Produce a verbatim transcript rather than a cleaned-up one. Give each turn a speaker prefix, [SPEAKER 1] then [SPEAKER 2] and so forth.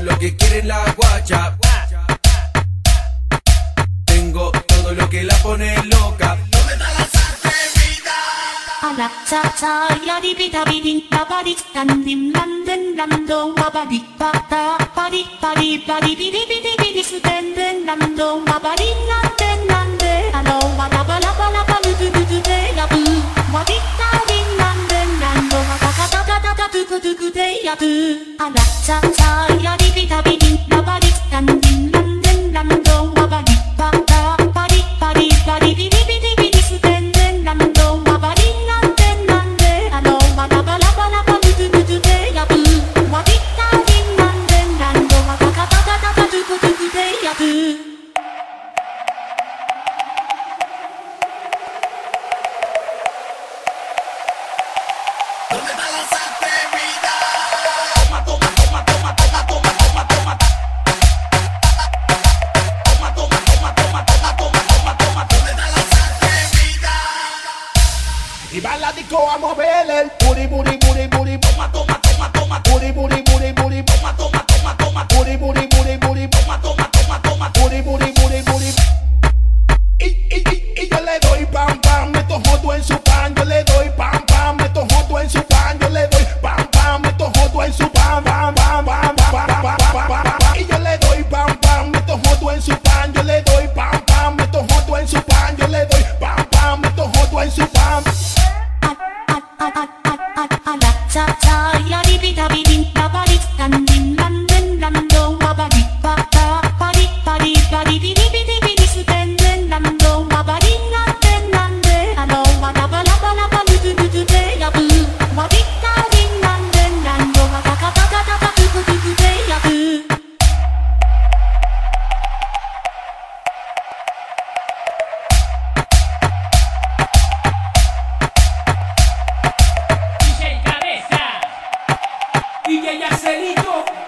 [SPEAKER 1] lo que quiere la guacha. Tengo todo lo que la pone loca. ¿Dónde está la atrevida?
[SPEAKER 2] A la cha cha ya di pita bidin pa pa di tan dim lan den lam do ma ba di pa ta pa di pa di pa di bi di bi di bi di su den den lam do ma ba di nan den nan de alo ma la ba la ba la ba lu du du du de ya bu ma di ta di nan den nan do ma ta ta ta ta ta ta tu ku tu ku de ya bu. A la cha cha ya di pita bidin pa pa di tan dim lan den lam do ma ba di pa ta pa di pa di pa di bi di bi di bi di su den den lam do ma ba di nan den nan de alo ma la ba la ba la ba lu du du du de ya bu ma di ta di nan den nan do ma ta ta ta ta ta ta tu ku tu ku de ya bu.
[SPEAKER 1] ¿Dónde está la atrevida? Toma, toma, toma, toma, toma, toma, toma, toma. Toma, toma, toma, toma, toma, toma, toma, toma. ¿Dónde está la atrevida?
[SPEAKER 3] Y va a la disco a mover el booty, booty, booty, booty.
[SPEAKER 1] Toma, toma, toma, toma,
[SPEAKER 3] Booty, booty, booty, booty.
[SPEAKER 1] toma, toma, toma, toma,
[SPEAKER 3] Booty, booty, booty, booty.
[SPEAKER 1] toma, toma, toma, toma.
[SPEAKER 3] Booty, booty, booty, booty. Y, y, y, y yo le doy pam, pam, meto joto en su pan. Yo le doy pam, pam, meto joto en su pan. Yo le doy pam, pam, meto joto en su pan, pam, pam, pam, pam, pam, pam, pam, pam, pam. Y yo le doy pam, pam, meto joto en su pan. Yo le doy pam, pam, meto joto en su pan. Yo le doy pam, pam, meto joto en su pan.
[SPEAKER 2] A la cha cha ya di pita bidin pa pa di tan dim lan den lam do ma ba di pa ta pa di pa di pa di bi di bi di bi di su den den lam do ma ba di nan den nan de alo ma la ba la ba la ba lu du du du de ya bu ma di ta di nan den nan do ma ta ta ta ta ta ta tu tu tu de ya bu.
[SPEAKER 4] D J Cabeza, D J Arcelito.